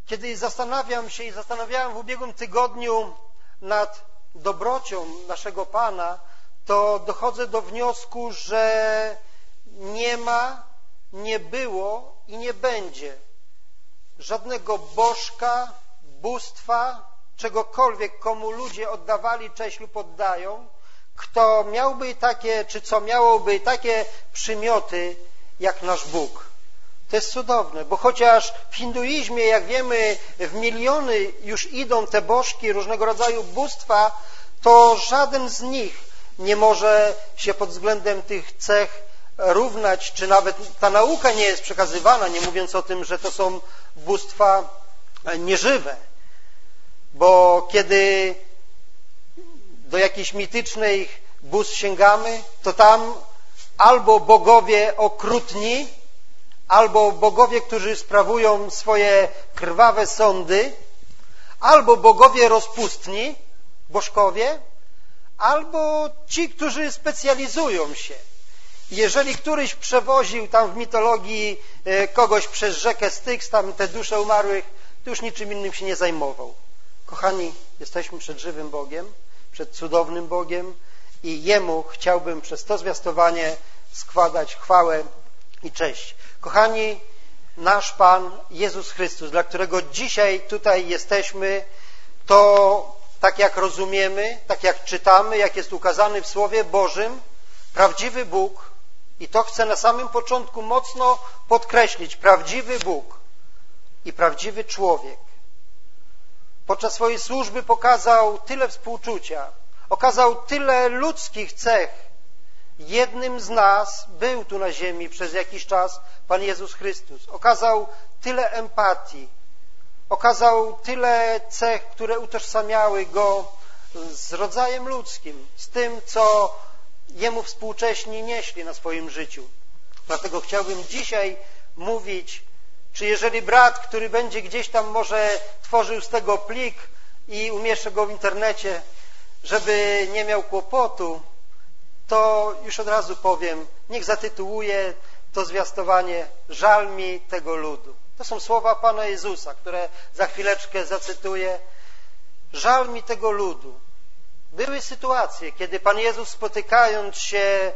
Kiedy zastanawiałem w ubiegłym tygodniu nad dobrocią naszego Pana, to dochodzę do wniosku, że nie ma, nie było i nie będzie żadnego bożka, bóstwa, czegokolwiek, komu ludzie oddawali cześć lub oddają, kto miałby takie, czy co miałoby takie przymioty jak nasz Bóg. To jest cudowne, bo chociaż w hinduizmie, jak wiemy, w miliony już idą te bożki, różnego rodzaju bóstwa, to żaden z nich nie może się pod względem tych cech równać, czy nawet ta nauka nie jest przekazywana, nie mówiąc o tym, że to są bóstwa nieżywe. Bo kiedy do jakiejś mitycznych bóstw sięgamy, to tam albo bogowie okrutni, albo bogowie, którzy sprawują swoje krwawe sądy, albo bogowie rozpustni, bożkowie, albo ci, którzy specjalizują się. Jeżeli któryś przewoził tam w mitologii kogoś przez rzekę Styx, tam te dusze umarłych, to już niczym innym się nie zajmował. Kochani, jesteśmy przed żywym Bogiem, przed cudownym Bogiem i Jemu chciałbym przez to zwiastowanie składać chwałę i cześć. Kochani, nasz Pan Jezus Chrystus, dla którego dzisiaj tutaj jesteśmy, to tak jak rozumiemy, tak jak czytamy, jak jest ukazany w Słowie Bożym, prawdziwy Bóg, i to chcę na samym początku mocno podkreślić, prawdziwy Bóg i prawdziwy człowiek. Podczas swojej służby pokazał tyle współczucia, okazał tyle ludzkich cech. Jednym z nas był tu na ziemi przez jakiś czas Pan Jezus Chrystus. Okazał tyle empatii, okazał tyle cech, które utożsamiały Go z rodzajem ludzkim, z tym, co Jemu współcześni nieśli na swoim życiu. Dlatego chciałbym dzisiaj mówić, czy jeżeli brat, który będzie gdzieś tam może tworzył z tego plik i umieszczę go w internecie, żeby nie miał kłopotu, to już od razu powiem, niech zatytułuje to zwiastowanie Żal mi tego ludu. To są słowa Pana Jezusa, które za chwileczkę zacytuję. Żal mi tego ludu. Były sytuacje, kiedy Pan Jezus, spotykając się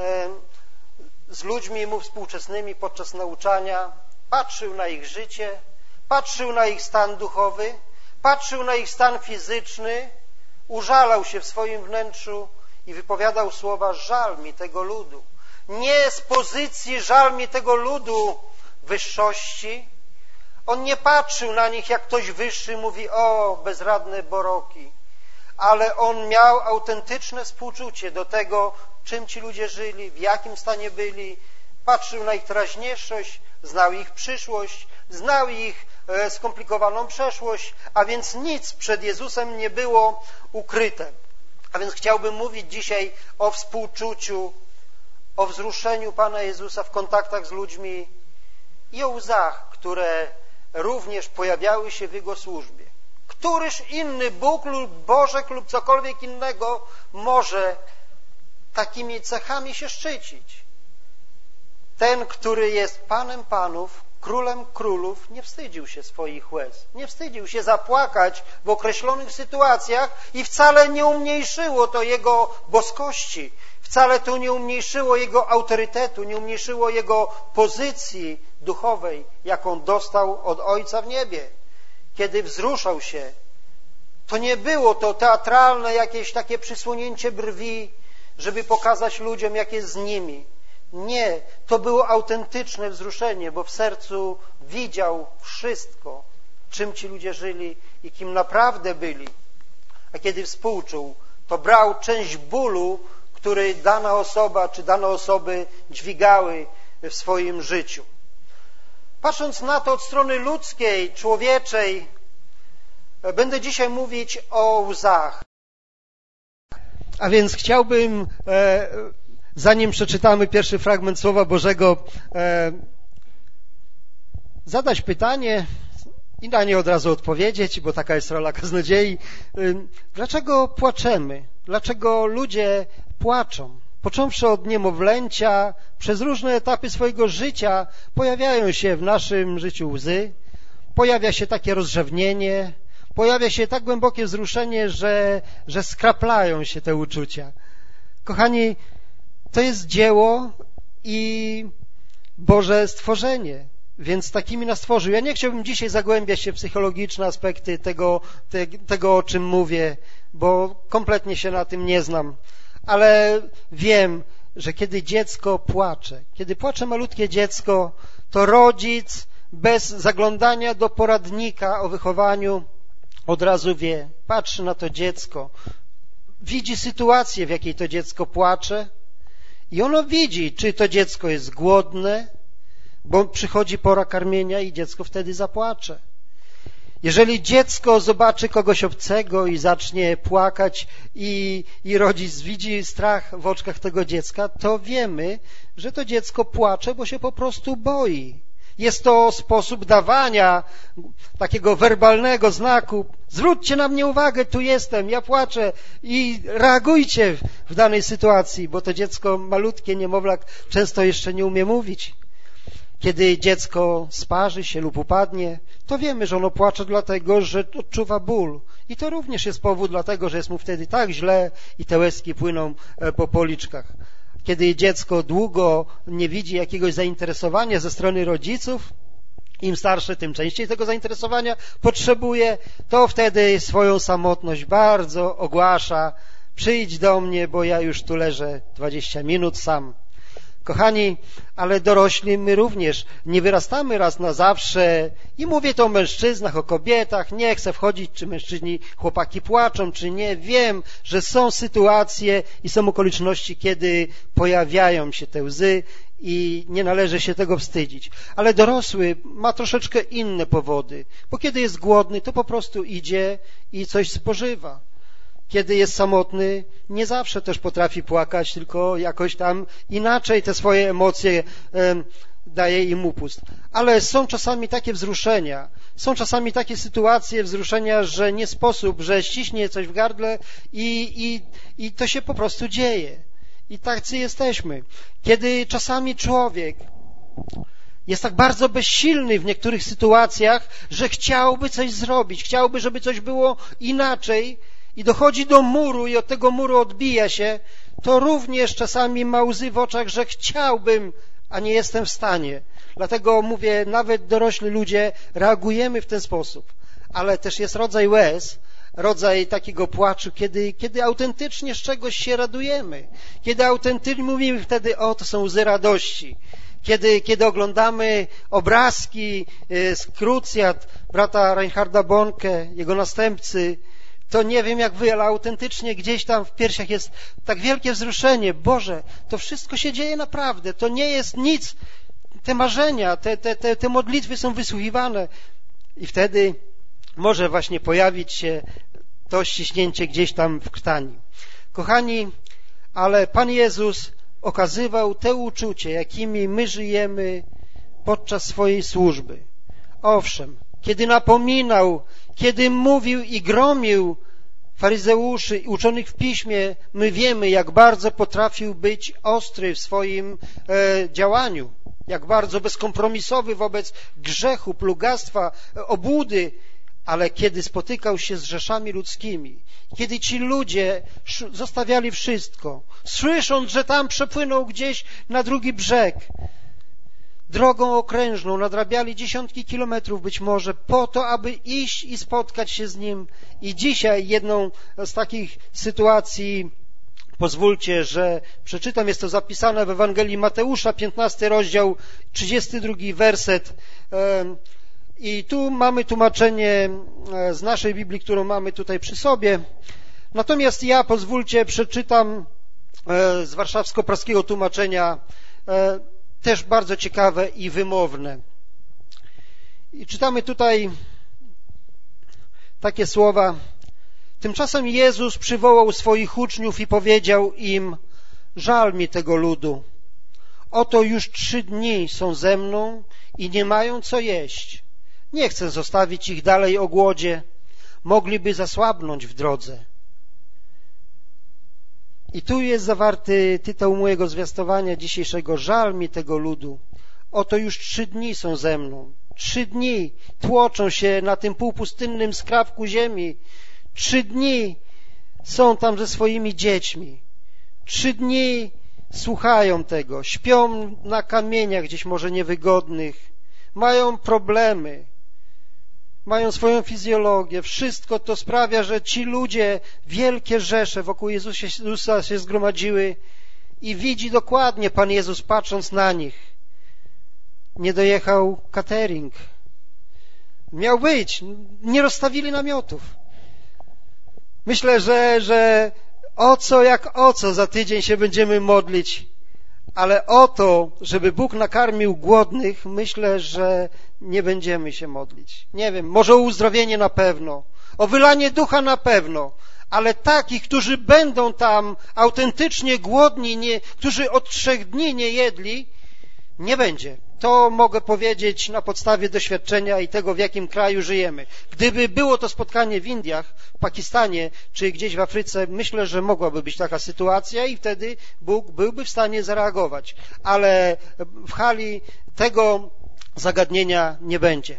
z ludźmi mu współczesnymi podczas nauczania, patrzył na ich życie, patrzył na ich stan duchowy, patrzył na ich stan fizyczny, użalał się w swoim wnętrzu i wypowiadał słowa: żal mi tego ludu. Nie z pozycji żal mi tego ludu wyższości. On nie patrzył na nich jak ktoś wyższy, mówi: o, bezradne boroki. Ale on miał autentyczne współczucie do tego, czym ci ludzie żyli, w jakim stanie byli. Patrzył na ich teraźniejszość, znał ich przyszłość, znał ich skomplikowaną przeszłość, a więc nic przed Jezusem nie było ukryte. A więc chciałbym mówić dzisiaj o współczuciu, o wzruszeniu Pana Jezusa w kontaktach z ludźmi i o łzach, które również pojawiały się w Jego służbie. Któryż inny Bóg lub Bożek lub cokolwiek innego może takimi cechami się szczycić? Ten, który jest Panem Panów, Królem Królów, nie wstydził się swoich łez. Nie wstydził się zapłakać w określonych sytuacjach i wcale nie umniejszyło to Jego boskości. Wcale to nie umniejszyło Jego autorytetu, nie umniejszyło Jego pozycji duchowej, jaką dostał od Ojca w niebie. Kiedy wzruszał się, to nie było to teatralne jakieś takie przysłonięcie brwi, żeby pokazać ludziom, jak jest z nimi. Nie, to było autentyczne wzruszenie, bo w sercu widział wszystko, czym ci ludzie żyli i kim naprawdę byli. A kiedy współczuł, to brał część bólu, który dana osoba czy dane osoby dźwigały w swoim życiu. Patrząc na to od strony ludzkiej, człowieczej, będę dzisiaj mówić o łzach. A więc chciałbym, zanim przeczytamy pierwszy fragment Słowa Bożego, zadać pytanie i na nie od razu odpowiedzieć, bo taka jest rola kaznodziei. Dlaczego płaczemy? Dlaczego ludzie płaczą? Począwszy od niemowlęcia, przez różne etapy swojego życia pojawiają się w naszym życiu łzy, pojawia się takie rozrzewnienie, pojawia się tak głębokie wzruszenie, że skraplają się te uczucia. Kochani, to jest dzieło i Boże stworzenie, więc takimi nas stworzył. Ja nie chciałbym dzisiaj zagłębiać się w psychologiczne aspekty tego, o czym mówię, bo kompletnie się na tym nie znam, ale wiem, że kiedy dziecko płacze, kiedy płacze malutkie dziecko, to rodzic bez zaglądania do poradnika o wychowaniu od razu wie, patrzy na to dziecko, widzi sytuację, w jakiej to dziecko płacze i ono widzi, czy to dziecko jest głodne, bo przychodzi pora karmienia i dziecko wtedy zapłacze. Jeżeli dziecko zobaczy kogoś obcego i zacznie płakać i rodzic widzi strach w oczkach tego dziecka, to wiemy, że to dziecko płacze, bo się po prostu boi. Jest to sposób dawania takiego werbalnego znaku. Zwróćcie na mnie uwagę, tu jestem, ja płaczę i reagujcie w danej sytuacji, bo to dziecko malutkie, niemowlak często jeszcze nie umie mówić. Kiedy dziecko sparzy się lub upadnie, to wiemy, że ono płacze dlatego, że odczuwa ból. I to również jest powód dlatego, że jest mu wtedy tak źle i te łezki płyną po policzkach. Kiedy dziecko długo nie widzi jakiegoś zainteresowania ze strony rodziców, im starsze, tym częściej tego zainteresowania potrzebuje, to wtedy swoją samotność bardzo ogłasza. Przyjdź do mnie, bo ja już tu leżę 20 minut sam. Kochani, ale dorośli my również nie wyrastamy raz na zawsze i mówię to o mężczyznach, o kobietach, nie chcę wchodzić, czy mężczyźni, chłopaki płaczą, czy nie. Wiem, że są sytuacje i są okoliczności, kiedy pojawiają się te łzy i nie należy się tego wstydzić. Ale dorosły ma troszeczkę inne powody, bo kiedy jest głodny, to po prostu idzie i coś spożywa. Kiedy jest samotny, nie zawsze też potrafi płakać, tylko jakoś tam inaczej te swoje emocje daje im upust. Ale są czasami takie wzruszenia, są czasami takie sytuacje wzruszenia, że nie sposób, że ściśnie coś w gardle i to się po prostu dzieje. I tacy jesteśmy. Kiedy czasami człowiek jest tak bardzo bezsilny w niektórych sytuacjach, że chciałby coś zrobić, chciałby, żeby coś było inaczej, i dochodzi do muru i od tego muru odbija się, to również czasami ma łzy w oczach, że chciałbym, a nie jestem w stanie. Dlatego mówię, nawet dorośli ludzie reagujemy w ten sposób. Ale też jest rodzaj łez, rodzaj takiego płaczu, kiedy autentycznie z czegoś się radujemy. Kiedy autentycznie mówimy wtedy, o, to są łzy radości. Kiedy oglądamy obrazki z krucjat brata Reinharda Bonke, jego następcy, to nie wiem jak wy, ale autentycznie gdzieś tam w piersiach jest tak wielkie wzruszenie. Boże, to wszystko się dzieje naprawdę. To nie jest nic. Te marzenia, te modlitwy są wysłuchiwane. I wtedy może właśnie pojawić się to ściśnięcie gdzieś tam w krtani. Kochani, ale Pan Jezus okazywał te uczucie, jakimi my żyjemy podczas swojej służby. Owszem, kiedy napominał, kiedy mówił i gromił faryzeuszy i uczonych w piśmie, my wiemy, jak bardzo potrafił być ostry w swoim działaniu, jak bardzo bezkompromisowy wobec grzechu, plugastwa, obłudy, ale kiedy spotykał się z rzeszami ludzkimi, kiedy ci ludzie zostawiali wszystko, słysząc, że tam przepłynął gdzieś na drugi brzeg, drogą okrężną, nadrabiali dziesiątki kilometrów być może po to, aby iść i spotkać się z Nim. I dzisiaj jedną z takich sytuacji, pozwólcie, że przeczytam, jest to zapisane w Ewangelii Mateusza, 15 rozdział, 32 werset. I tu mamy tłumaczenie z naszej Biblii, którą mamy tutaj przy sobie. Natomiast ja, pozwólcie, przeczytam z warszawsko-praskiego tłumaczenia, też bardzo ciekawe i wymowne. I czytamy tutaj takie słowa. Tymczasem Jezus przywołał swoich uczniów i powiedział im: żal mi tego ludu. Oto już 3 dni są ze mną i nie mają co jeść. Nie chcę zostawić ich dalej o głodzie. Mogliby zasłabnąć w drodze. I tu jest zawarty tytuł mojego zwiastowania dzisiejszego: żal mi tego ludu. Oto już 3 dni są ze mną 3 dni tłoczą się na tym półpustynnym skrawku ziemi. 3 dni są tam ze swoimi dziećmi. 3 dni słuchają tego, śpią na kamieniach gdzieś może niewygodnych, mają problemy, mają swoją fizjologię. Wszystko to sprawia, że ci ludzie, wielkie rzesze wokół Jezusa się zgromadziły i widzi dokładnie Pan Jezus, patrząc na nich. Nie dojechał catering. Miał być, nie rozstawili namiotów. Myślę, że o co jak o co za tydzień się będziemy modlić, ale o to, żeby Bóg nakarmił głodnych, myślę, że nie będziemy się modlić. Nie wiem, może o uzdrowienie na pewno, o wylanie ducha na pewno, ale takich, którzy będą tam autentycznie głodni, którzy od 3 dni nie jedli, nie będzie. To mogę powiedzieć na podstawie doświadczenia i tego, w jakim kraju żyjemy. Gdyby było to spotkanie w Indiach, w Pakistanie czy gdzieś w Afryce, myślę, że mogłaby być taka sytuacja i wtedy Bóg byłby w stanie zareagować. Ale w hali tego zagadnienia nie będzie.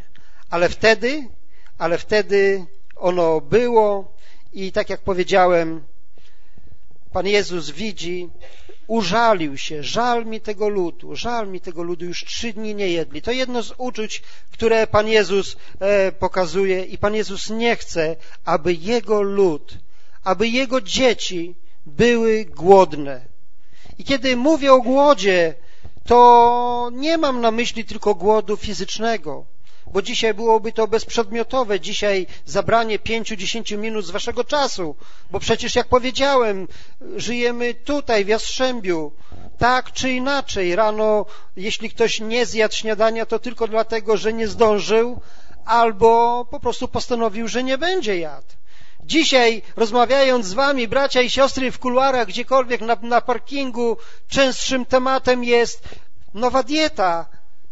Ale wtedy ono było i tak jak powiedziałem, Pan Jezus widzi, użalił się, żal mi tego ludu, już 3 dni nie jedli. To jedno z uczuć, które Pan Jezus pokazuje i Pan Jezus nie chce, aby Jego lud, aby Jego dzieci były głodne. I kiedy mówię o głodzie, to nie mam na myśli tylko głodu fizycznego, bo dzisiaj byłoby to bezprzedmiotowe, dzisiaj zabranie 5-10 minut z waszego czasu, bo przecież jak powiedziałem, żyjemy tutaj w Jastrzębiu, tak czy inaczej. Rano, jeśli ktoś nie zjadł śniadania, to tylko dlatego, że nie zdążył, albo po prostu postanowił, że nie będzie jadł. Dzisiaj, rozmawiając z wami, bracia i siostry, w kuluarach, gdziekolwiek na parkingu, częstszym tematem jest nowa dieta.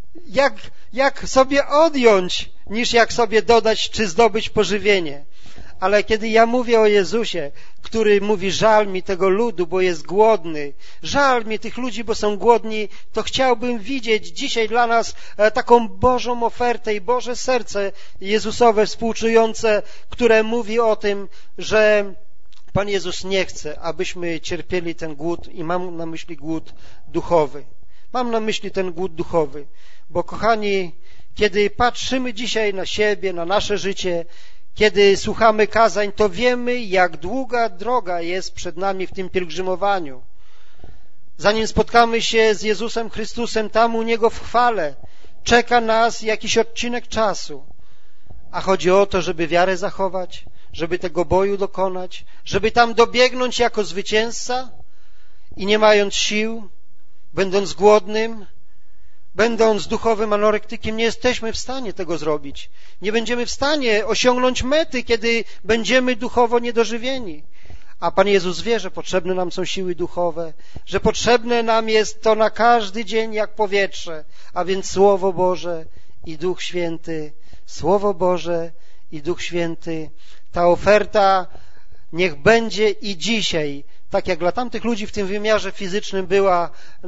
Jak sobie odjąć, niż jak sobie dodać czy zdobyć pożywienie. Ale kiedy ja mówię o Jezusie, który mówi, żal mi tego ludu, bo jest głodny, żal mi tych ludzi, bo są głodni, to chciałbym widzieć dzisiaj dla nas taką Bożą ofertę i Boże serce Jezusowe współczujące, które mówi o tym, że Pan Jezus nie chce, abyśmy cierpieli ten głód i mam na myśli głód duchowy. Mam na myśli ten głód duchowy, bo kochani, kiedy patrzymy dzisiaj na siebie, na nasze życie, kiedy słuchamy kazań, to wiemy, jak długa droga jest przed nami w tym pielgrzymowaniu. Zanim spotkamy się z Jezusem Chrystusem tam u Niego w chwale, czeka nas jakiś odcinek czasu. A chodzi o to, żeby wiarę zachować, żeby tego boju dokonać, żeby tam dobiegnąć jako zwycięzca i nie mając sił, będąc głodnym, będąc duchowym anorektykiem, nie jesteśmy w stanie tego zrobić. Nie będziemy w stanie osiągnąć mety, kiedy będziemy duchowo niedożywieni. A Pan Jezus wie, że potrzebne nam są siły duchowe, że potrzebne nam jest to na każdy dzień jak powietrze, a więc Słowo Boże i Duch Święty. Słowo Boże i Duch Święty. Ta oferta niech będzie i dzisiaj, tak jak dla tamtych ludzi w tym wymiarze fizycznym była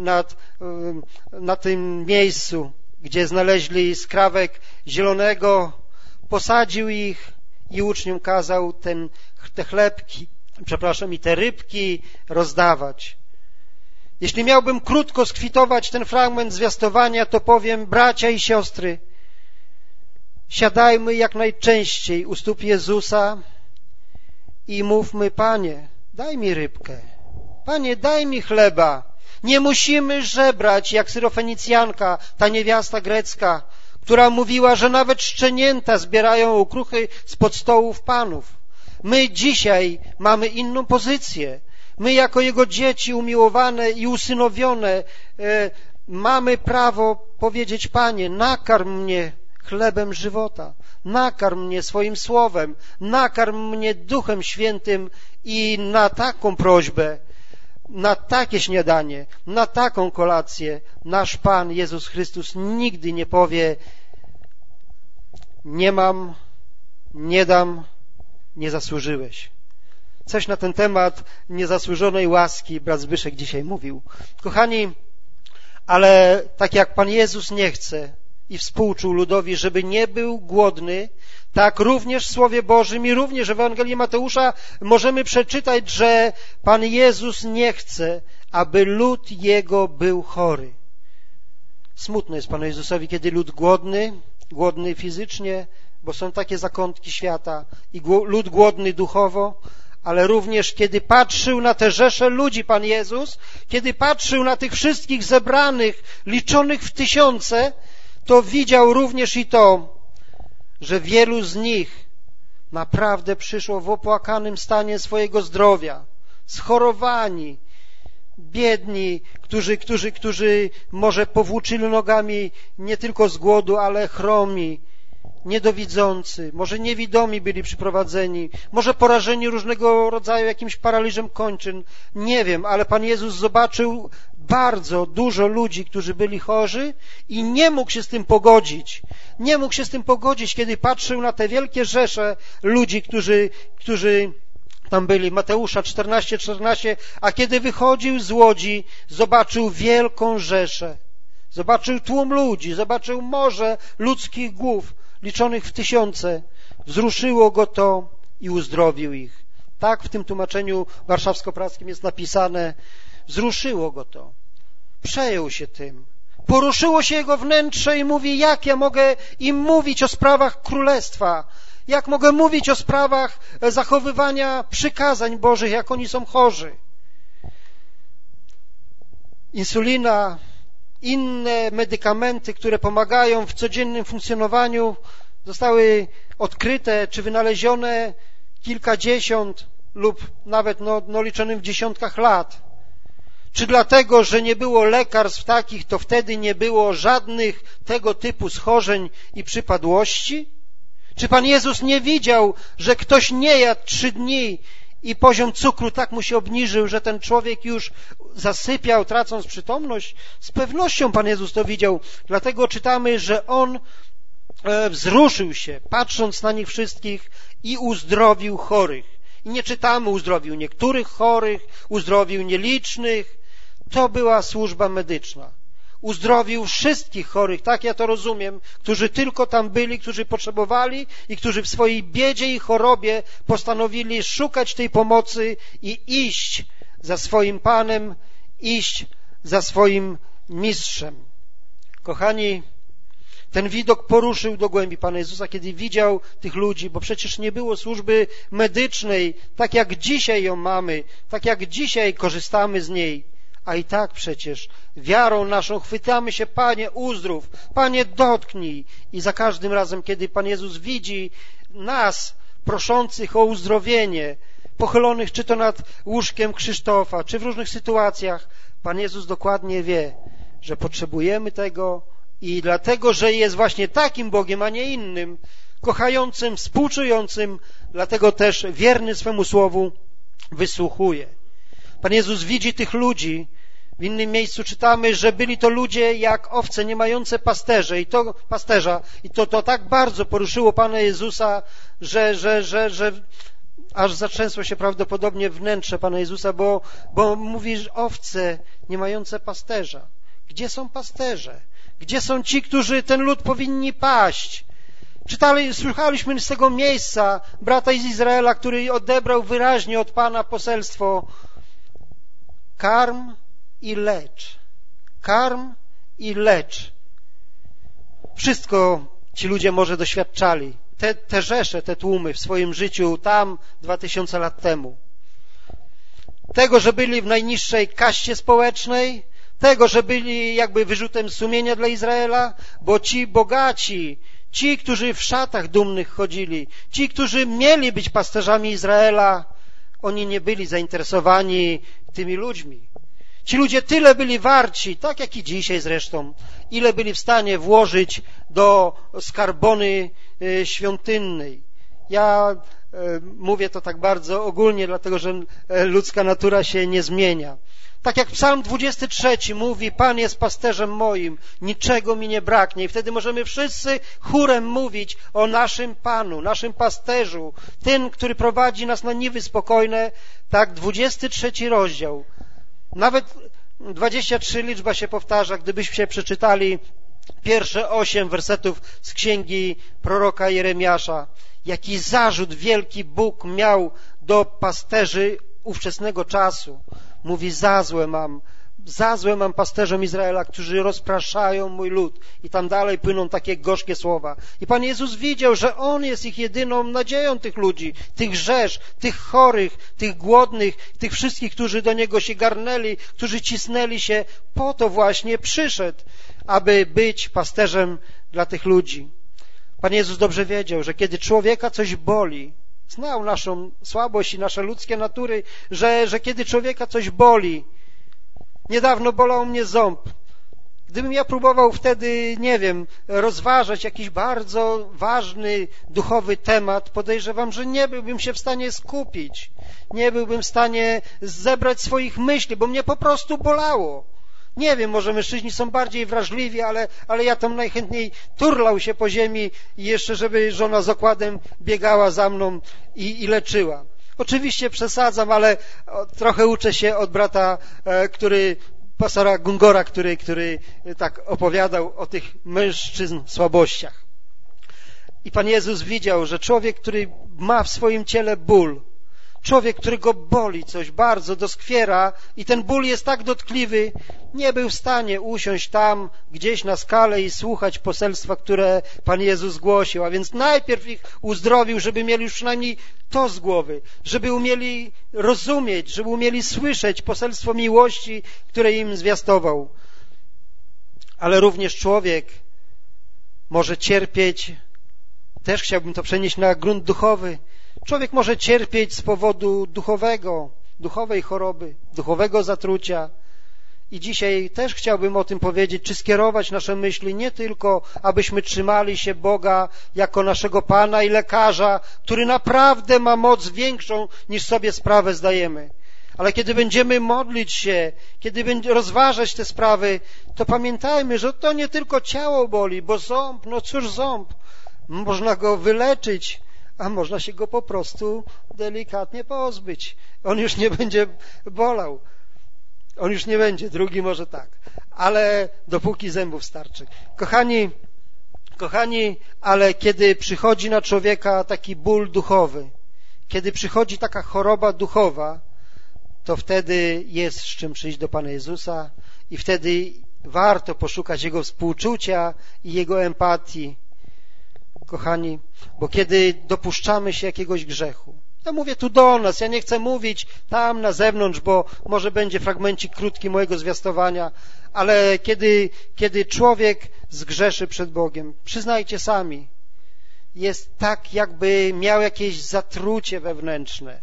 na tym miejscu, gdzie znaleźli skrawek zielonego, posadził ich i uczniom kazał te chlebki, i te rybki rozdawać. Jeśli miałbym krótko skwitować ten fragment zwiastowania, to powiem, bracia i siostry, siadajmy jak najczęściej u stóp Jezusa i mówmy, Panie, daj mi rybkę. Panie, daj mi chleba. Nie musimy żebrać jak Syrofenicjanka, ta niewiasta grecka, która mówiła, że nawet szczenięta zbierają okruchy spod stołów panów. My dzisiaj mamy inną pozycję. My jako Jego dzieci umiłowane i usynowione mamy prawo powiedzieć, Panie, nakarm mnie chlebem żywota, nakarm mnie swoim słowem, nakarm mnie Duchem Świętym i na taką prośbę, na takie śniadanie, na taką kolację nasz Pan Jezus Chrystus nigdy nie powie nie mam, nie dam, nie zasłużyłeś. Coś na ten temat niezasłużonej łaski brat Zbyszek dzisiaj mówił. Kochani, ale tak jak Pan Jezus nie chce, i współczuł ludowi, żeby nie był głodny, tak również w Słowie Bożym i również w Ewangelii Mateusza możemy przeczytać, że Pan Jezus nie chce, aby lud Jego był chory. Smutno jest Panu Jezusowi, kiedy lud głodny fizycznie, bo są takie zakątki świata, i lud głodny duchowo, ale również kiedy patrzył na te rzesze ludzi Pan Jezus, kiedy patrzył na tych wszystkich zebranych, liczonych w tysiące, to widział również i to, że wielu z nich naprawdę przyszło w opłakanym stanie swojego zdrowia, schorowani, biedni, którzy może powłóczyli nogami nie tylko z głodu, ale chromi, niedowidzący, może niewidomi byli przyprowadzeni, może porażeni różnego rodzaju jakimś paraliżem kończyn, nie wiem, ale Pan Jezus zobaczył bardzo dużo ludzi, którzy byli chorzy i nie mógł się z tym pogodzić. Nie mógł się z tym pogodzić, kiedy patrzył na te wielkie rzesze ludzi, którzy tam byli, Mateusza 14:14, a kiedy wychodził z łodzi, zobaczył wielką rzeszę. Zobaczył tłum ludzi, zobaczył morze ludzkich głów, liczonych w tysiące. Wzruszyło go to i uzdrowił ich. Tak w tym tłumaczeniu warszawsko-praskim jest napisane, wzruszyło go to. Przejął się tym. Poruszyło się jego wnętrze i mówi, jak ja mogę im mówić o sprawach królestwa? Jak mogę mówić o sprawach zachowywania przykazań Bożych, jak oni są chorzy? Insulina, inne medykamenty, które pomagają w codziennym funkcjonowaniu, zostały odkryte czy wynalezione kilkadziesiąt lub nawet liczonym w dziesiątkach lat. Czy dlatego, że nie było lekarstw takich, to wtedy nie było żadnych tego typu schorzeń i przypadłości? Czy Pan Jezus nie widział, że ktoś nie jadł 3 dni i poziom cukru tak mu się obniżył, że ten człowiek już zasypiał, tracąc przytomność? Z pewnością Pan Jezus to widział. Dlatego czytamy, że On wzruszył się, patrząc na nich wszystkich i uzdrowił chorych. I nie czytamy, uzdrowił niektórych chorych, uzdrowił nielicznych. To była służba medyczna. Uzdrowił wszystkich chorych, tak ja to rozumiem, którzy tylko tam byli, którzy potrzebowali i którzy w swojej biedzie i chorobie postanowili szukać tej pomocy i iść za swoim Panem, iść za swoim mistrzem. Kochani, ten widok poruszył do głębi Pana Jezusa, kiedy widział tych ludzi, bo przecież nie było służby medycznej, tak jak dzisiaj ją mamy, tak jak dzisiaj korzystamy z niej. A i tak przecież wiarą naszą chwytamy się, Panie, uzdrów, Panie, dotknij. I za każdym razem, kiedy Pan Jezus widzi nas, proszących o uzdrowienie, pochylonych czy to nad łóżkiem Krzysztofa, czy w różnych sytuacjach, Pan Jezus dokładnie wie, że potrzebujemy tego i dlatego, że jest właśnie takim Bogiem, a nie innym, kochającym, współczującym, dlatego też wierny swemu słowu wysłuchuje. Pan Jezus widzi tych ludzi. W innym miejscu czytamy, że byli to ludzie jak owce nie mające pasterza i to tak bardzo poruszyło Pana Jezusa, że aż zatrzęsło się prawdopodobnie wnętrze Pana Jezusa, bo mówi, że owce nie mające pasterza. Gdzie są pasterze? Gdzie są ci, którzy ten lud powinni paść? Słuchaliśmy z tego miejsca brata z Izraela, który odebrał wyraźnie od Pana poselstwo: karm i lecz. Karm i lecz. Wszystko ci ludzie może doświadczali. Te rzesze, te tłumy w swoim życiu tam 2000 lat temu. Tego, że byli w najniższej kaście społecznej, tego, że byli jakby wyrzutem sumienia dla Izraela, bo ci bogaci, ci, którzy w szatach dumnych chodzili, ci, którzy mieli być pasterzami Izraela, oni nie byli zainteresowani tymi ludźmi. Ci ludzie tyle byli warci, tak jak i dzisiaj zresztą, ile byli w stanie włożyć do skarbony świątynnej. Ja mówię to tak bardzo ogólnie, dlatego że ludzka natura się nie zmienia. Tak jak Psalm 23 mówi: Pan jest pasterzem moim, niczego mi nie braknie. I wtedy możemy wszyscy chórem mówić o naszym Panu, naszym pasterzu, tym, który prowadzi nas na niwy spokojne. Tak 23 rozdział, nawet 23 liczba się powtarza, gdybyście przeczytali pierwsze 8 wersetów z księgi proroka Jeremiasza. Jaki zarzut wielki Bóg miał do pasterzy ówczesnego czasu. Mówi, za złe mam pasterzom Izraela, którzy rozpraszają mój lud. I tam dalej płyną takie gorzkie słowa. I Pan Jezus widział, że On jest ich jedyną nadzieją, tych ludzi, tych rzesz, tych chorych, tych głodnych, tych wszystkich, którzy do Niego się garnęli, którzy cisnęli się. Po to właśnie przyszedł, aby być pasterzem dla tych ludzi. Pan Jezus dobrze wiedział, że kiedy człowieka coś boli, znał naszą słabość i nasze ludzkie natury, że kiedy człowieka coś boli, niedawno bolał mnie ząb. Gdybym ja próbował wtedy, nie wiem, rozważać jakiś bardzo ważny, duchowy temat, podejrzewam, że nie byłbym się w stanie skupić. Nie byłbym w stanie zebrać swoich myśli, bo mnie po prostu bolało. Nie wiem, może mężczyźni są bardziej wrażliwi, ale ja tam najchętniej turlał się po ziemi i jeszcze, żeby żona z okładem biegała za mną i leczyła. Oczywiście przesadzam, ale trochę uczę się od brata, pastora Gungora, który tak opowiadał o tych mężczyzn słabościach. I Pan Jezus widział, że człowiek, który ma w swoim ciele ból, człowiek, którego boli coś bardzo, doskwiera i ten ból jest tak dotkliwy, nie był w stanie usiąść tam gdzieś na skale i słuchać poselstwa, które Pan Jezus głosił, a więc najpierw ich uzdrowił, żeby mieli już przynajmniej to z głowy, żeby umieli rozumieć, żeby umieli słyszeć poselstwo miłości, które im zwiastował. Ale również człowiek może cierpieć, też chciałbym to przenieść na grunt duchowy, człowiek może cierpieć z powodu duchowej choroby, duchowego zatrucia. I dzisiaj też chciałbym o tym powiedzieć, czy skierować nasze myśli nie tylko, abyśmy trzymali się Boga jako naszego Pana i lekarza, który naprawdę ma moc większą niż sobie sprawę zdajemy. Ale kiedy będziemy modlić się, kiedy będziemy rozważać te sprawy, to pamiętajmy, że to nie tylko ciało boli, bo ząb, no cóż ząb, można go wyleczyć, a można się go po prostu delikatnie pozbyć. On już nie będzie bolał. On już nie będzie, drugi może tak. Ale dopóki zębów starczy. Kochani, ale kiedy przychodzi na człowieka taki ból duchowy, kiedy przychodzi taka choroba duchowa, to wtedy jest z czym przyjść do Pana Jezusa i wtedy warto poszukać Jego współczucia i Jego empatii. Kochani, bo kiedy dopuszczamy się jakiegoś grzechu, ja mówię tu do nas, ja nie chcę mówić tam na zewnątrz, bo może będzie fragmencik krótki mojego zwiastowania, ale kiedy człowiek zgrzeszy przed Bogiem, przyznajcie sami, jest tak, jakby miał jakieś zatrucie wewnętrzne.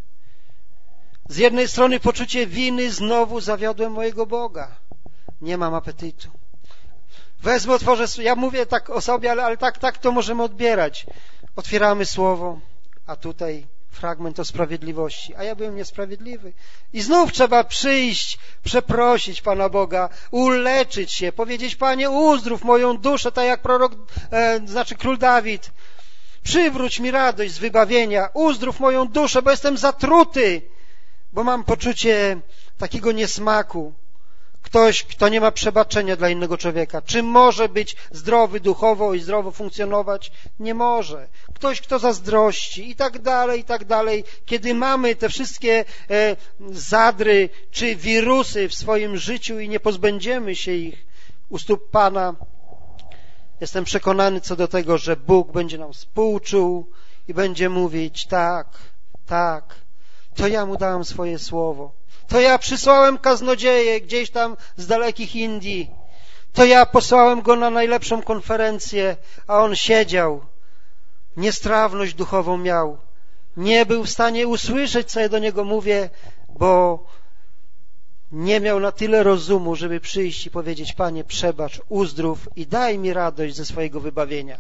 Z jednej strony poczucie winy, znowu zawiodłem mojego Boga. Nie mam apetytu. Wezmę, otworzę, ja mówię tak o sobie, ale tak to możemy odbierać. Otwieramy słowo, a tutaj fragment o sprawiedliwości, a ja byłem niesprawiedliwy. I znów trzeba przyjść, przeprosić Pana Boga, uleczyć się, powiedzieć: Panie, uzdrów moją duszę, tak jak król Dawid. Przywróć mi radość z wybawienia, uzdrów moją duszę, bo jestem zatruty, bo mam poczucie takiego niesmaku. Ktoś, kto nie ma przebaczenia dla innego człowieka, czy może być zdrowy duchowo i zdrowo funkcjonować? Nie może. Ktoś, kto zazdrości i tak dalej. Kiedy mamy te wszystkie zadry czy wirusy w swoim życiu i nie pozbędziemy się ich u stóp Pana, jestem przekonany co do tego, że Bóg będzie nam współczuł i będzie mówić: tak, to ja mu dałem swoje słowo. To ja przysłałem kaznodzieję gdzieś tam z dalekich Indii. To ja posłałem go na najlepszą konferencję, a on siedział. Niestrawność duchową miał. Nie był w stanie usłyszeć, co ja do niego mówię, bo nie miał na tyle rozumu, żeby przyjść i powiedzieć: Panie, przebacz, uzdrów i daj mi radość ze swojego wybawienia.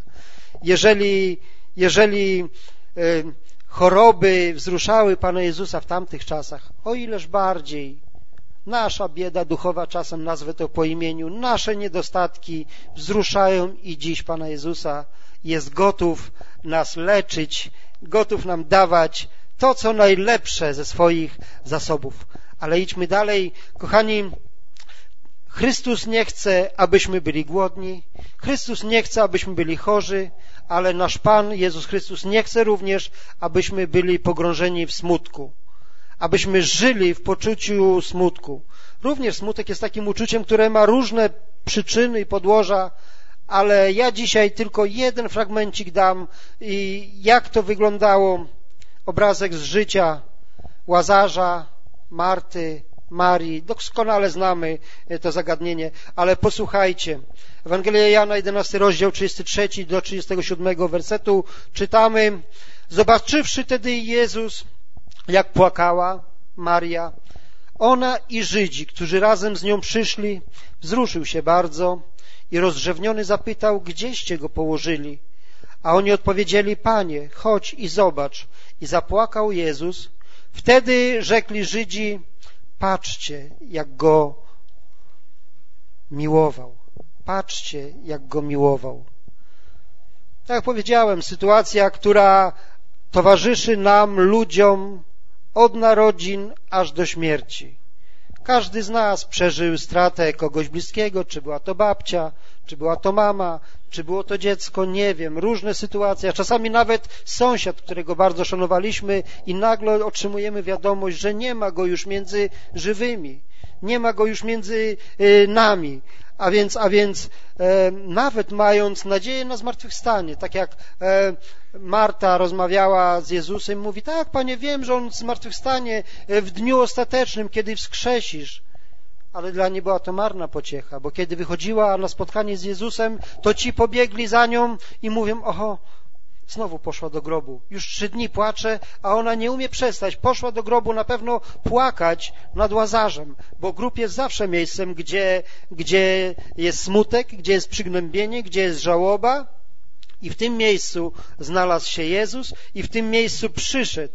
Jeżeli choroby wzruszały Pana Jezusa w tamtych czasach, o ileż bardziej nasza bieda duchowa, czasem nazwę to po imieniu, nasze niedostatki wzruszają i dziś Pana Jezusa. Jest gotów nas leczyć, gotów nam dawać to, co najlepsze ze swoich zasobów. Ale idźmy dalej. Kochani, Chrystus nie chce, abyśmy byli głodni, Chrystus nie chce, abyśmy byli chorzy, ale nasz Pan Jezus Chrystus nie chce również, abyśmy byli pogrążeni w smutku, abyśmy żyli w poczuciu smutku. Również smutek jest takim uczuciem, które ma różne przyczyny i podłoża, ale ja dzisiaj tylko jeden fragmencik dam i jak to wyglądało, obrazek z życia Łazarza, Marty, Marii. Doskonale znamy to zagadnienie, ale posłuchajcie. Ewangelia Jana, 11 rozdział, 33 do 37 wersetu czytamy: zobaczywszy tedy Jezus, jak płakała Maria, ona i Żydzi, którzy razem z nią przyszli, wzruszył się bardzo i rozrzewniony zapytał, gdzieście go położyli? A oni odpowiedzieli, Panie, chodź i zobacz. I zapłakał Jezus. Wtedy rzekli Żydzi, patrzcie, jak go miłował. Patrzcie, jak go miłował. Tak jak powiedziałem, sytuacja, która towarzyszy nam, ludziom, od narodzin aż do śmierci. Każdy z nas przeżył stratę kogoś bliskiego, czy była to babcia, czy była to mama, czy było to dziecko, nie wiem, różne sytuacje, a czasami nawet sąsiad, którego bardzo szanowaliśmy i nagle otrzymujemy wiadomość, że nie ma go już między żywymi, nie ma go już między nami, a więc nawet mając nadzieję na zmartwychwstanie, tak jak Marta rozmawiała z Jezusem, mówi, tak, Panie, wiem, że On zmartwychwstanie w dniu ostatecznym, kiedy wskrzesisz. Ale dla niej była to marna pociecha, bo kiedy wychodziła na spotkanie z Jezusem, to ci pobiegli za nią i mówią, oho, znowu poszła do grobu. Już 3 dni płacze, a ona nie umie przestać. Poszła do grobu na pewno płakać nad Łazarzem, bo grób jest zawsze miejscem, gdzie jest smutek, gdzie jest przygnębienie, gdzie jest żałoba. I w tym miejscu znalazł się Jezus i w tym miejscu przyszedł.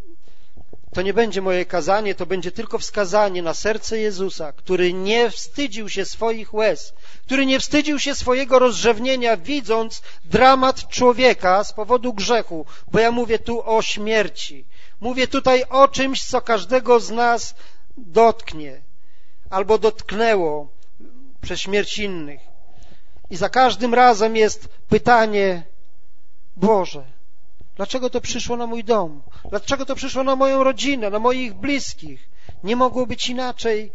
To nie będzie moje kazanie, to będzie tylko wskazanie na serce Jezusa, który nie wstydził się swoich łez, który nie wstydził się swojego rozrzewnienia, widząc dramat człowieka z powodu grzechu, bo ja mówię tu o śmierci. Mówię tutaj o czymś, co każdego z nas dotknie albo dotknęło przez śmierć innych. I za każdym razem jest pytanie, Boże, dlaczego to przyszło na mój dom? Dlaczego to przyszło na moją rodzinę, na moich bliskich? Nie mogło być inaczej.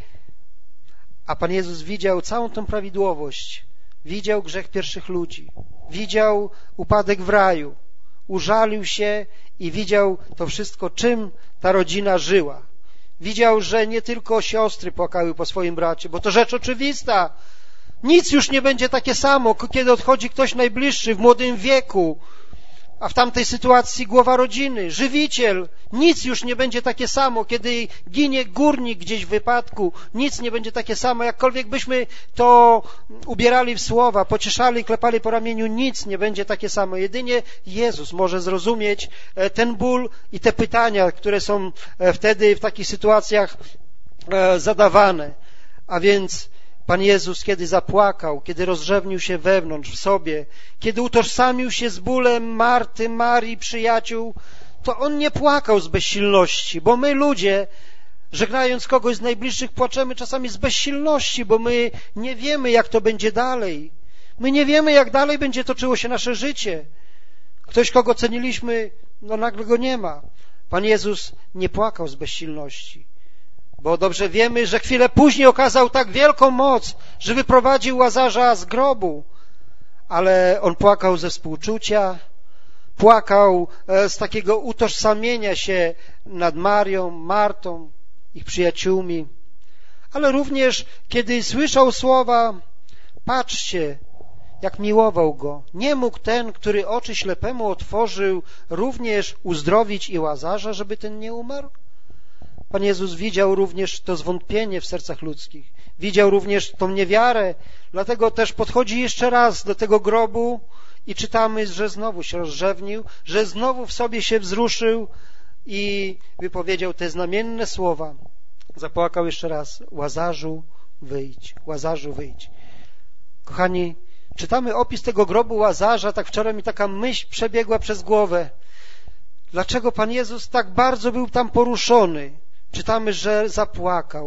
A Pan Jezus widział całą tą prawidłowość. Widział grzech pierwszych ludzi. Widział upadek w raju. Użalił się i widział to wszystko, czym ta rodzina żyła. Widział, że nie tylko siostry płakały po swoim bracie, bo to rzecz oczywista. Nic już nie będzie takie samo, kiedy odchodzi ktoś najbliższy w młodym wieku, a w tamtej sytuacji głowa rodziny, żywiciel. Nic już nie będzie takie samo, kiedy ginie górnik gdzieś w wypadku. Nic nie będzie takie samo, jakkolwiek byśmy to ubierali w słowa, pocieszali, klepali po ramieniu, nic nie będzie takie samo. Jedynie Jezus może zrozumieć ten ból i te pytania, które są wtedy w takich sytuacjach zadawane. A więc Pan Jezus, kiedy zapłakał, kiedy rozrzewnił się wewnątrz, w sobie, kiedy utożsamił się z bólem Marty, Marii, przyjaciół, to On nie płakał z bezsilności, bo my ludzie, żegnając kogoś z najbliższych, płaczemy czasami z bezsilności, bo my nie wiemy, jak to będzie dalej. My nie wiemy, jak dalej będzie toczyło się nasze życie. Ktoś, kogo ceniliśmy, nagle go nie ma. Pan Jezus nie płakał z bezsilności, bo dobrze wiemy, że chwilę później okazał tak wielką moc, że wyprowadził Łazarza z grobu. Ale On płakał ze współczucia, płakał z takiego utożsamienia się nad Marią, Martą, ich przyjaciółmi. Ale również, kiedy słyszał słowa, patrzcie, jak miłował go. Nie mógł ten, który oczy ślepemu otworzył, również uzdrowić i Łazarza, żeby ten nie umarł? Pan Jezus widział również to zwątpienie w sercach ludzkich. Widział również tą niewiarę, dlatego też podchodzi jeszcze raz do tego grobu i czytamy, że znowu się rozrzewnił, że znowu w sobie się wzruszył i wypowiedział te znamienne słowa. Zapłakał jeszcze raz, Łazarzu, wyjdź, Łazarzu, wyjdź. Kochani, czytamy opis tego grobu Łazarza, tak wczoraj mi taka myśl przebiegła przez głowę. Dlaczego Pan Jezus tak bardzo był tam poruszony? Czytamy, że zapłakał,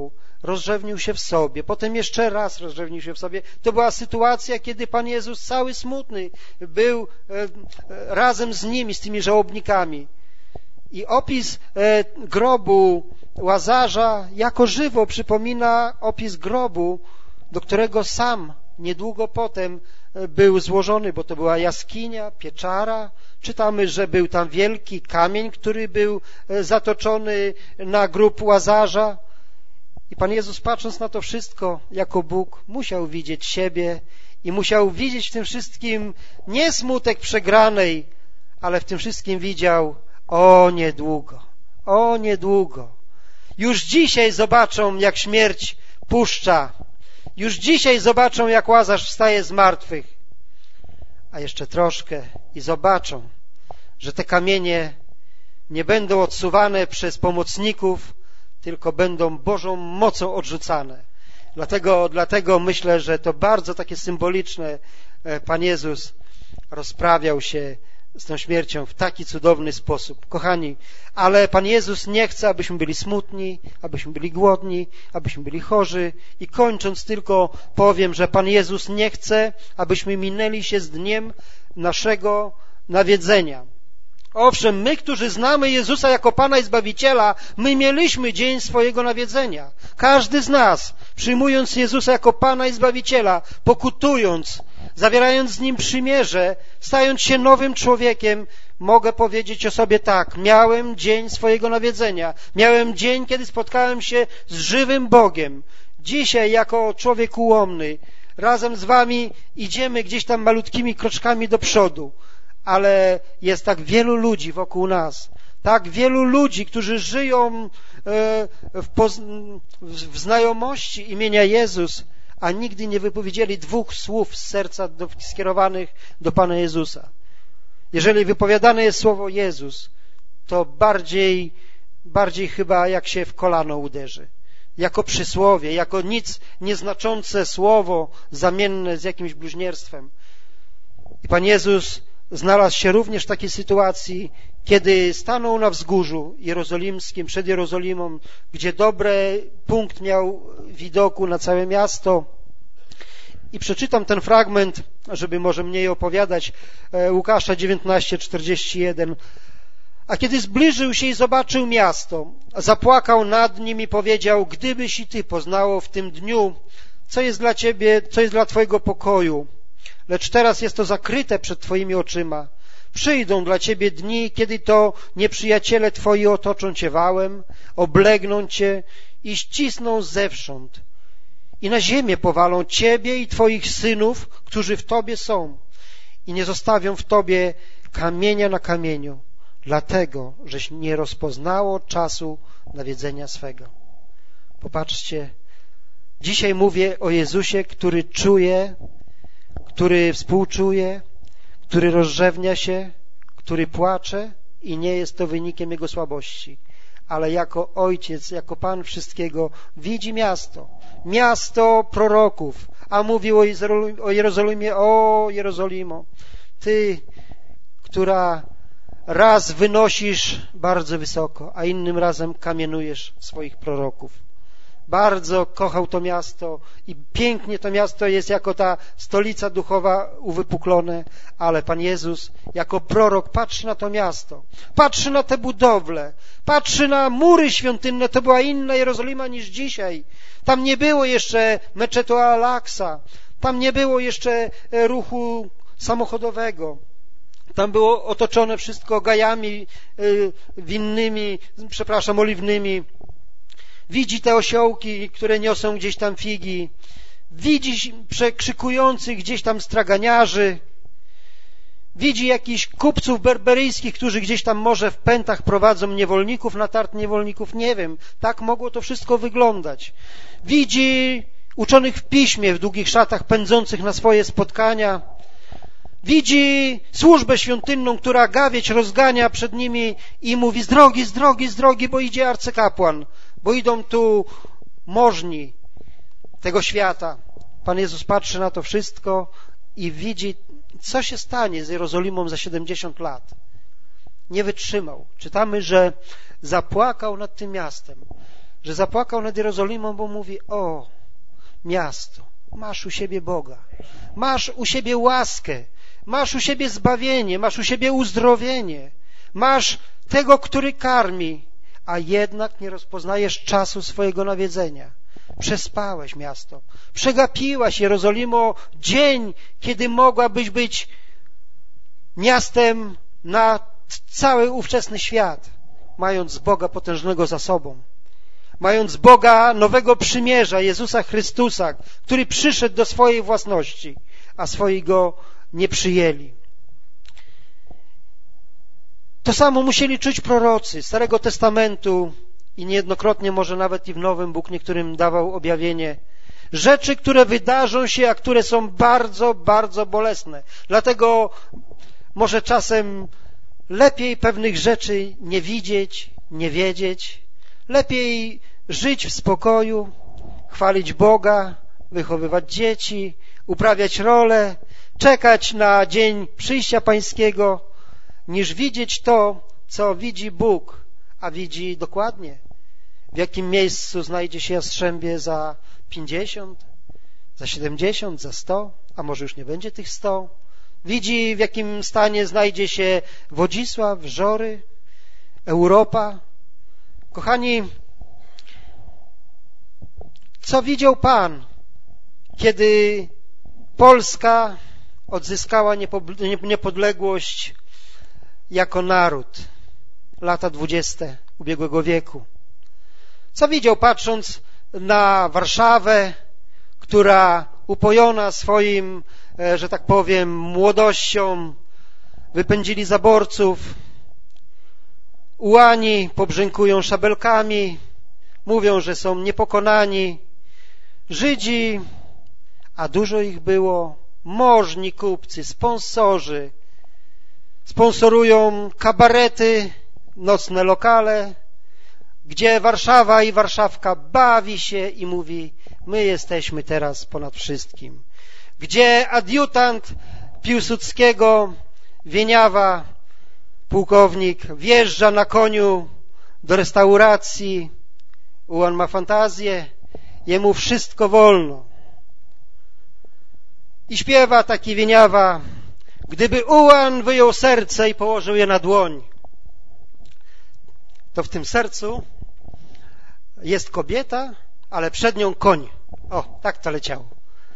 rozrzewnił się w sobie, potem jeszcze raz rozrzewnił się w sobie. To była sytuacja, kiedy Pan Jezus cały smutny był razem z nimi, z tymi żałobnikami. I opis grobu Łazarza jako żywo przypomina opis grobu, do którego sam niedługo potem był złożony, bo to była jaskinia, pieczara. Czytamy, że był tam wielki kamień, który był zatoczony na grób Łazarza. I Pan Jezus, patrząc na to wszystko jako Bóg, musiał widzieć siebie i musiał widzieć w tym wszystkim nie smutek przegranej, ale w tym wszystkim widział: o niedługo. Już dzisiaj zobaczą, jak śmierć puszcza. Już dzisiaj zobaczą, jak Łazarz wstaje z martwych. A jeszcze troszkę i zobaczą, że te kamienie nie będą odsuwane przez pomocników, tylko będą Bożą mocą odrzucane. Dlatego myślę, że to bardzo takie symboliczne. Pan Jezus rozprawiał się z tą śmiercią w taki cudowny sposób. Kochani, ale Pan Jezus nie chce, abyśmy byli smutni, abyśmy byli głodni, abyśmy byli chorzy. I kończąc tylko powiem, że Pan Jezus nie chce, abyśmy minęli się z dniem naszego nawiedzenia. Owszem, my, którzy znamy Jezusa jako Pana i Zbawiciela, my mieliśmy dzień swojego nawiedzenia. Każdy z nas, przyjmując Jezusa jako Pana i Zbawiciela, pokutując, zawierając z Nim przymierze, stając się nowym człowiekiem, mogę powiedzieć o sobie tak: miałem dzień swojego nawiedzenia, miałem dzień, kiedy spotkałem się z żywym Bogiem. Dzisiaj, jako człowiek ułomny, razem z Wami idziemy gdzieś tam malutkimi kroczkami do przodu, ale jest tak wielu ludzi wokół nas, tak wielu ludzi, którzy żyją w znajomości imienia Jezus, a nigdy nie wypowiedzieli 2 słów z serca skierowanych do Pana Jezusa. Jeżeli wypowiadane jest słowo Jezus, to bardziej chyba jak się w kolano uderzy. Jako przysłowie, jako nic nieznaczące słowo zamienne z jakimś bluźnierstwem. I Pan Jezus znalazł się również w takiej sytuacji, kiedy stanął na wzgórzu jerozolimskim, przed Jerozolimą, gdzie dobry punkt miał widoku na całe miasto. I przeczytam ten fragment, żeby może mniej opowiadać, Łukasza 19:41. A kiedy zbliżył się i zobaczył miasto, zapłakał nad nim i powiedział: gdybyś i ty poznało w tym dniu, co jest dla ciebie, co jest dla twojego pokoju, lecz teraz jest to zakryte przed twoimi oczyma. Przyjdą dla ciebie dni, kiedy to nieprzyjaciele twoi otoczą cię wałem, oblegną cię i ścisną zewsząd. I na ziemię powalą ciebie i twoich synów, którzy w tobie są, i nie zostawią w tobie kamienia na kamieniu, dlatego, żeś nie rozpoznało czasu nawiedzenia swego. Popatrzcie, dzisiaj mówię o Jezusie, który czuje, który współczuje, który rozrzewnia się, który płacze i nie jest to wynikiem Jego słabości, ale jako Ojciec, jako Pan wszystkiego widzi miasto proroków, a mówił o Jerozolimie: o Jerozolimo, Ty, która raz wynosisz bardzo wysoko, a innym razem kamienujesz swoich proroków. Bardzo kochał to miasto i pięknie to miasto jest jako ta stolica duchowa uwypuklone, ale Pan Jezus jako prorok patrzy na to miasto, patrzy na te budowle, patrzy na mury świątynne. To była inna Jerozolima niż dzisiaj. Tam nie było jeszcze meczetu Al-Aqsa, tam nie było jeszcze ruchu samochodowego. Tam było otoczone wszystko gajami oliwnymi. Widzi te osiołki, które niosą gdzieś tam figi. Widzi przekrzykujących gdzieś tam straganiarzy. Widzi jakichś kupców berberyjskich, którzy gdzieś tam może w pętach prowadzą niewolników na targ niewolników. Nie wiem, tak mogło to wszystko wyglądać. Widzi uczonych w piśmie w długich szatach pędzących na swoje spotkania. Widzi służbę świątynną, która gawieć rozgania przed nimi i mówi: z drogi, bo idzie arcykapłan, bo idą tu możni tego świata. Pan Jezus patrzy na to wszystko i widzi, co się stanie z Jerozolimą za 70 lat. Nie wytrzymał. Czytamy, że zapłakał nad tym miastem, że zapłakał nad Jerozolimą, bo mówi: o, miasto, masz u siebie Boga, masz u siebie łaskę, masz u siebie zbawienie, masz u siebie uzdrowienie, masz tego, który karmi, a jednak nie rozpoznajesz czasu swojego nawiedzenia. Przespałeś miasto, przegapiłaś, Jerozolimo, dzień, kiedy mogłabyś być miastem na cały ówczesny świat, mając Boga potężnego za sobą, mając Boga nowego przymierza, Jezusa Chrystusa, który przyszedł do swojej własności, a swoi Go nie przyjęli. To samo musieli czuć prorocy Starego Testamentu i niejednokrotnie, może nawet i w Nowym, Bóg niektórym dawał objawienie. Rzeczy, które wydarzą się, a które są bardzo, bardzo bolesne. Dlatego może czasem lepiej pewnych rzeczy nie widzieć, nie wiedzieć. Lepiej żyć w spokoju, chwalić Boga, wychowywać dzieci, uprawiać rolę, czekać na dzień przyjścia Pańskiego, niż widzieć to, co widzi Bóg, a widzi dokładnie, w jakim miejscu znajdzie się Jastrzębie za 50, za 70, za 100, a może już nie będzie tych 100. Widzi, w jakim stanie znajdzie się Wodzisław, Żory, Europa. Kochani, co widział Pan, kiedy Polska odzyskała niepodległość jako naród, lata 20. ubiegłego wieku? Co widział, patrząc na Warszawę, która upojona swoim, że tak powiem, młodością, wypędzili zaborców, ułani pobrzękują szabelkami, mówią, że są niepokonani. Żydzi, a dużo ich było, możni kupcy, sponsorzy, sponsorują kabarety, nocne lokale, gdzie Warszawa i Warszawka bawi się i mówi: my jesteśmy teraz ponad wszystkim. Gdzie adiutant Piłsudskiego, Wieniawa, pułkownik, wjeżdża na koniu do restauracji, ułan ma fantazję, jemu wszystko wolno. I śpiewa taki Wieniawa: gdyby ułan wyjął serce i położył je na dłoń, to w tym sercu jest kobieta, ale przed nią koń. O, tak to leciało.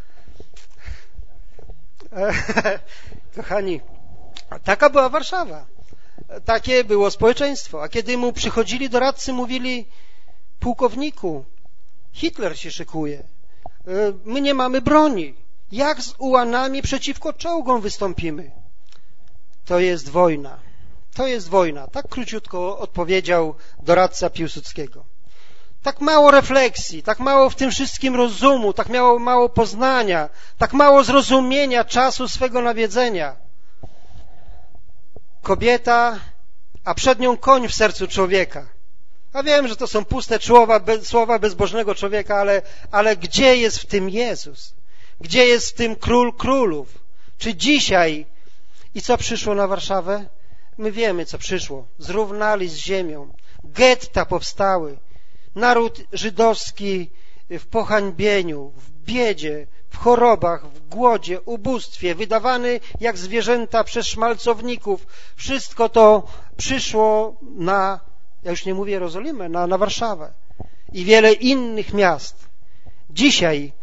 Kochani, taka była Warszawa. Takie było społeczeństwo. A kiedy mu przychodzili doradcy, mówili: pułkowniku, Hitler się szykuje. My nie mamy broni. Jak z ułanami przeciwko czołgom wystąpimy? To jest wojna. To jest wojna. Tak króciutko odpowiedział doradca Piłsudskiego. Tak mało refleksji, tak mało w tym wszystkim rozumu, tak mało poznania, tak mało zrozumienia czasu swego nawiedzenia. Kobieta, a przed nią koń w sercu człowieka. A wiem, że to są puste słowa bezbożnego człowieka, ale gdzie jest w tym Jezus? Gdzie jest w tym Król Królów? Czy dzisiaj? I co przyszło na Warszawę? My wiemy, co przyszło. Zrównali z ziemią. Getta powstały. Naród żydowski w pohańbieniu, w biedzie, w chorobach, w głodzie, ubóstwie, wydawany jak zwierzęta przez szmalcowników. Wszystko to przyszło na, ja już nie mówię Jerozolimę, na Warszawę i wiele innych miast. Dzisiaj,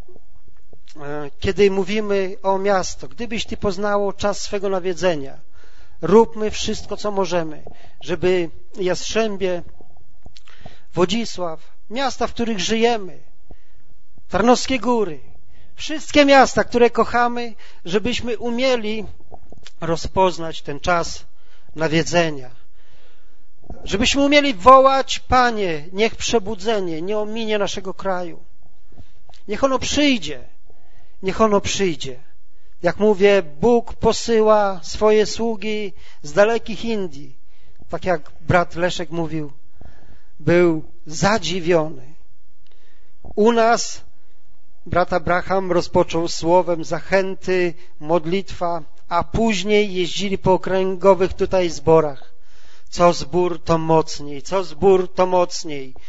kiedy mówimy o miasto, gdybyś Ty poznało czas swego nawiedzenia, róbmy wszystko, co możemy, żeby Jastrzębie, Wodzisław, miasta, w których żyjemy, Tarnowskie Góry, wszystkie miasta, które kochamy, żebyśmy umieli rozpoznać ten czas nawiedzenia. Żebyśmy umieli wołać: Panie, niech przebudzenie nie ominie naszego kraju. Niech ono przyjdzie. Niech ono przyjdzie. Jak mówię, Bóg posyła swoje sługi z dalekich Indii. Tak jak brat Leszek mówił, był zadziwiony. U nas brat Abraham rozpoczął słowem zachęty, modlitwa, a później jeździli po okręgowych tutaj zborach. Co zbór, to mocniej, co zbór, to mocniej.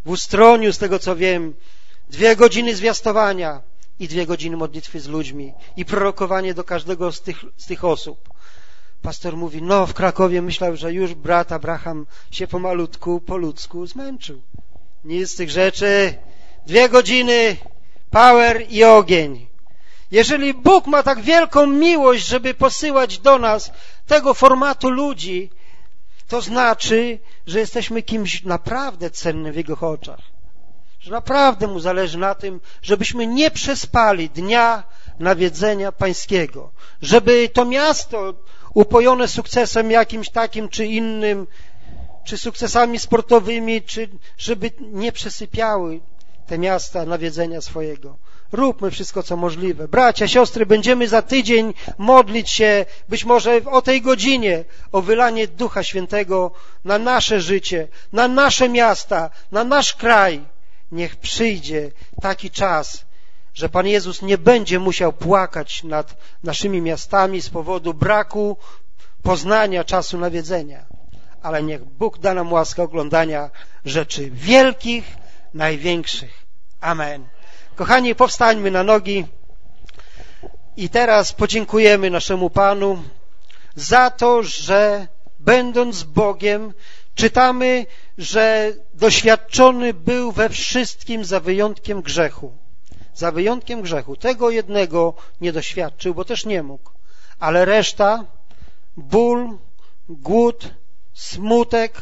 w Ustroniu, z tego co wiem, 2 godziny zwiastowania i 2 godziny modlitwy z ludźmi i prorokowanie do każdego z tych osób. Pastor mówi, w Krakowie myślał, że już brat Abraham się pomalutku, po ludzku zmęczył. Nic z tych rzeczy. 2 godziny, power i ogień. Jeżeli Bóg ma tak wielką miłość, żeby posyłać do nas tego formatu ludzi, to znaczy, że jesteśmy kimś naprawdę cennym w Jego oczach. Że naprawdę Mu zależy na tym, żebyśmy nie przespali dnia nawiedzenia Pańskiego. Żeby to miasto upojone sukcesem jakimś takim czy innym, czy sukcesami sportowymi, czy żeby nie przesypiały te miasta nawiedzenia swojego. Róbmy wszystko, co możliwe. Bracia, siostry, będziemy za tydzień modlić się, być może o tej godzinie, o wylanie Ducha Świętego na nasze życie, na nasze miasta, na nasz kraj. Niech przyjdzie taki czas, że Pan Jezus nie będzie musiał płakać nad naszymi miastami z powodu braku poznania czasu nawiedzenia. Ale niech Bóg da nam łaskę oglądania rzeczy wielkich, największych. Amen. Kochani, powstańmy na nogi i teraz podziękujemy naszemu Panu za to, że będąc z Bogiem, czytamy, że doświadczony był we wszystkim za wyjątkiem grzechu. Za wyjątkiem grzechu. Tego jednego nie doświadczył, bo też nie mógł. Ale reszta, ból, głód, smutek,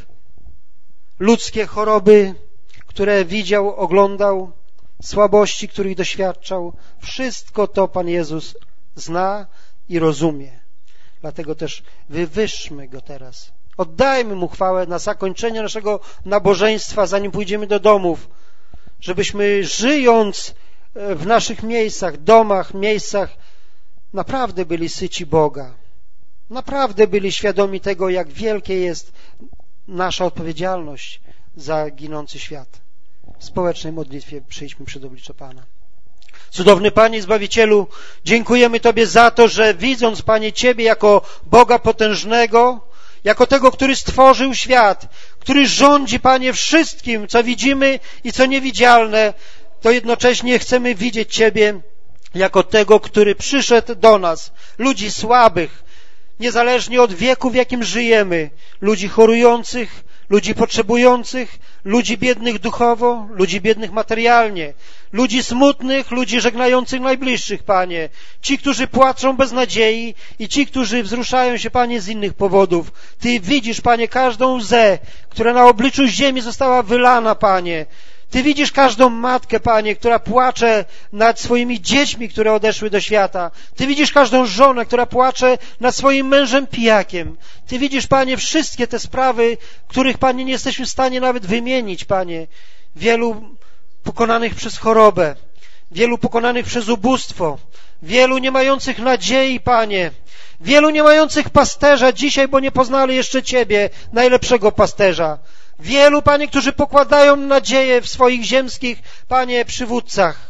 ludzkie choroby, które widział, oglądał, słabości, których doświadczał, wszystko to Pan Jezus zna i rozumie. Dlatego też wywyższmy Go teraz. Oddajmy Mu chwałę na zakończenie naszego nabożeństwa, zanim pójdziemy do domów, żebyśmy żyjąc w naszych miejscach, domach, miejscach, naprawdę byli syci Boga. Naprawdę byli świadomi tego, jak wielkie jest nasza odpowiedzialność za ginący świat. W społecznej modlitwie przyjdźmy przed oblicze Pana. Cudowny Panie Zbawicielu, dziękujemy Tobie za to, że widząc, Panie, Ciebie jako Boga potężnego, jako tego, który stworzył świat, który rządzi, Panie, wszystkim, co widzimy i co niewidzialne, to jednocześnie chcemy widzieć Ciebie jako tego, który przyszedł do nas, ludzi słabych, niezależnie od wieku, w jakim żyjemy, ludzi chorujących, ludzi potrzebujących, ludzi biednych duchowo, ludzi biednych materialnie, ludzi smutnych, ludzi żegnających najbliższych, Panie, ci, którzy płaczą bez nadziei i ci, którzy wzruszają się, Panie, z innych powodów. Ty widzisz, Panie, każdą łzę, która na obliczu ziemi została wylana, Panie. Ty widzisz każdą matkę, Panie, która płacze nad swoimi dziećmi, które odeszły do świata. Ty widzisz każdą żonę, która płacze nad swoim mężem pijakiem. Ty widzisz, Panie, wszystkie te sprawy, których, Panie, nie jesteśmy w stanie nawet wymienić, Panie. Wielu pokonanych przez chorobę, wielu pokonanych przez ubóstwo, wielu nie mających nadziei, Panie. Wielu nie mających pasterza dzisiaj, bo nie poznali jeszcze Ciebie, najlepszego pasterza. Wielu, Panie, którzy pokładają nadzieję w swoich ziemskich, Panie, przywódcach.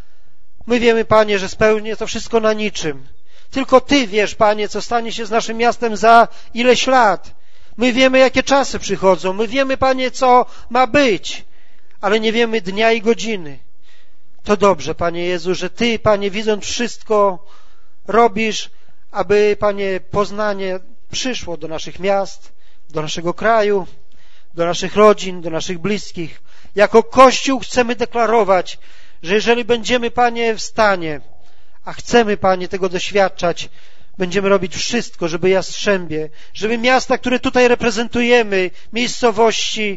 My wiemy, Panie, że spełni to wszystko na niczym. Tylko Ty wiesz, Panie, co stanie się z naszym miastem za ileś lat. My wiemy, jakie czasy przychodzą. My wiemy, Panie, co ma być, ale nie wiemy dnia i godziny. To dobrze, Panie Jezu, że Ty, Panie, widząc wszystko, robisz, aby, Panie, poznanie przyszło do naszych miast, do naszego kraju, do naszych rodzin, do naszych bliskich. Jako Kościół chcemy deklarować, że jeżeli będziemy, Panie, w stanie, a chcemy, Panie, tego doświadczać, będziemy robić wszystko, żeby Jastrzębie, żeby miasta, które tutaj reprezentujemy, miejscowości,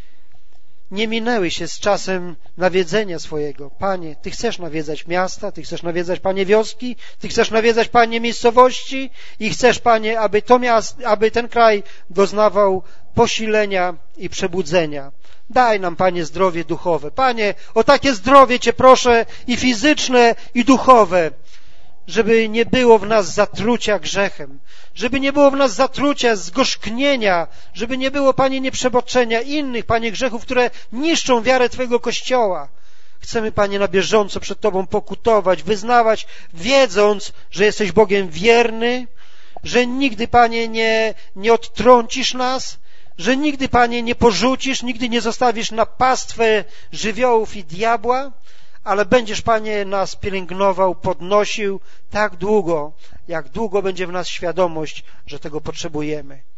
nie minęły się z czasem nawiedzenia swojego. Panie, Ty chcesz nawiedzać miasta, Ty chcesz nawiedzać, Panie, wioski, Ty chcesz nawiedzać, Panie, miejscowości i chcesz, Panie, aby ten kraj doznawał posilenia i przebudzenia. Daj nam, Panie, zdrowie duchowe. Panie, o takie zdrowie Cię proszę i fizyczne, i duchowe, żeby nie było w nas zatrucia grzechem, żeby nie było w nas zatrucia, zgorzknienia, żeby nie było, Panie, nieprzeboczenia innych, Panie, grzechów, które niszczą wiarę Twojego Kościoła. Chcemy, Panie, na bieżąco przed Tobą pokutować, wyznawać, wiedząc, że jesteś Bogiem wierny, że nigdy, Panie, nie odtrącisz nas, że nigdy, Panie, nie porzucisz, nigdy nie zostawisz na pastwę żywiołów i diabła, ale będziesz, Panie, nas pielęgnował, podnosił tak długo, jak długo będzie w nas świadomość, że tego potrzebujemy.